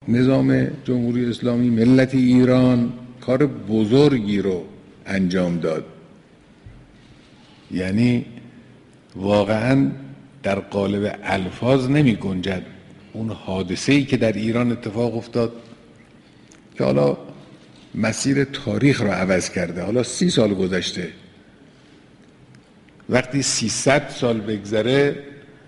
نظام جمهوری اسلامی، ملت ایران کار بزرگی رو انجام داد. یعنی واقعا در قالب الفاظ نمی گنجد اون حادثه‌ای که در ایران اتفاق افتاد که حالا مسیر تاریخ رو عوض کرده. حالا 30 سال گذشته، وقتی 300 سال بگذره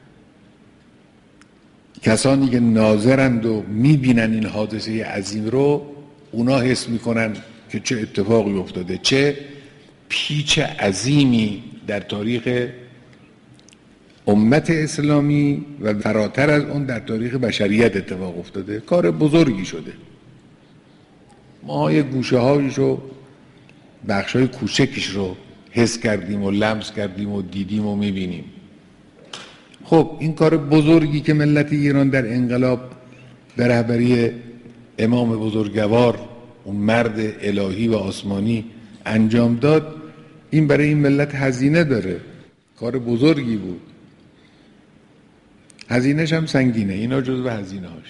کسانی که ناظرند و میبینن این حادثه عظیم رو، اونا حس میکنن که چه اتفاقی افتاده، چه پیچ عظیمی در تاریخ امت اسلامی و فراتر از اون در تاریخ بشریت اتفاق افتاده. کار بزرگی شده. ما یه گوشه هایش و بخش های کوچکش رو حس کردیم و لمس کردیم و دیدیم و میبینیم. خب این کار بزرگی که ملت ایران در انقلاب به رهبری امام بزرگوار، اون مرد الهی و آسمانی انجام داد، این برای این ملت هزینه داره. کار بزرگی بود. هزینه‌ش هم سنگینه. اینا جزو هزینه هاش.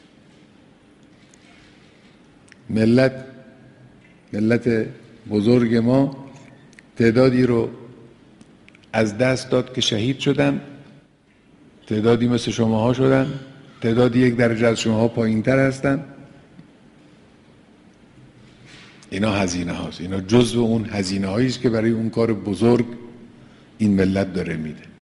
ملت بزرگ ما تعدادی رو از دست داد که شهید شدن، تعدادی مثل شماها شدن، تعدادی 1 درجه از شماها پایین تر هستن. اینا هزینه هاست. اینا جزو اون هزینه هایی است که برای اون کار بزرگ این ملت داره میده.